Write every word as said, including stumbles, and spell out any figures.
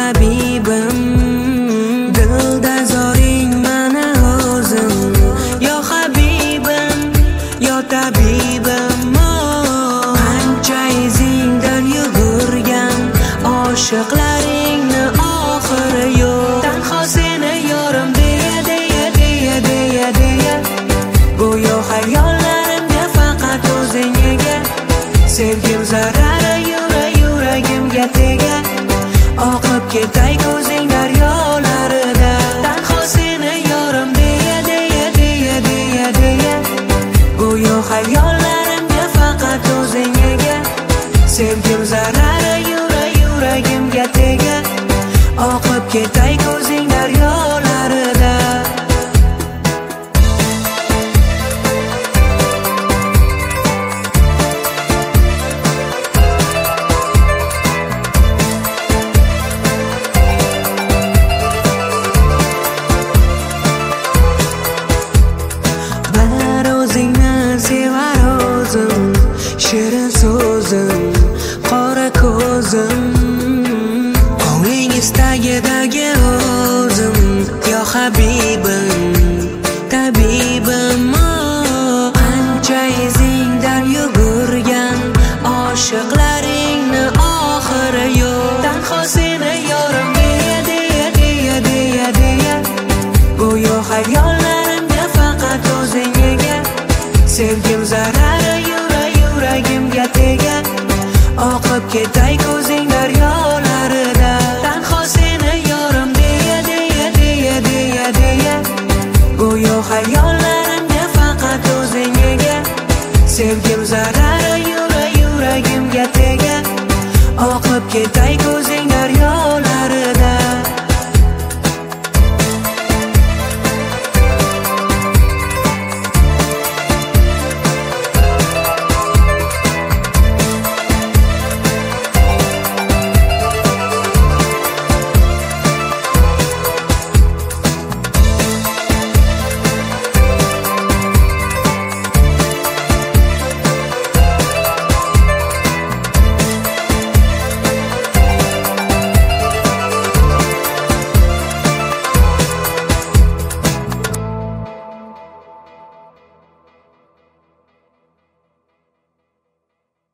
habibim, dilda zoring mana o'zim. Yo habibim, yo tabibim, qancha izingdan yugurgan oshiqlaringni oxiri yo'q. Tanho seni yorim deya deya deya deya deya, go'yo xayollarimga faqat o'zing ega. Sevgim zarari yura yuragimga tega, oqib ketay ko'zing daryolarida. Tanho seni yorim deya deya deya deya deya, go'yo xayollarimga faqat o'zing ega. Sevgim zarari yura yuragimga tega, oqib ketay ko'zing daryolarida. Bir o'zingni sevar o'zim, shirin so'zim, qora ko'zim, ko'ngling istagidagi o'zim. Yo habibim,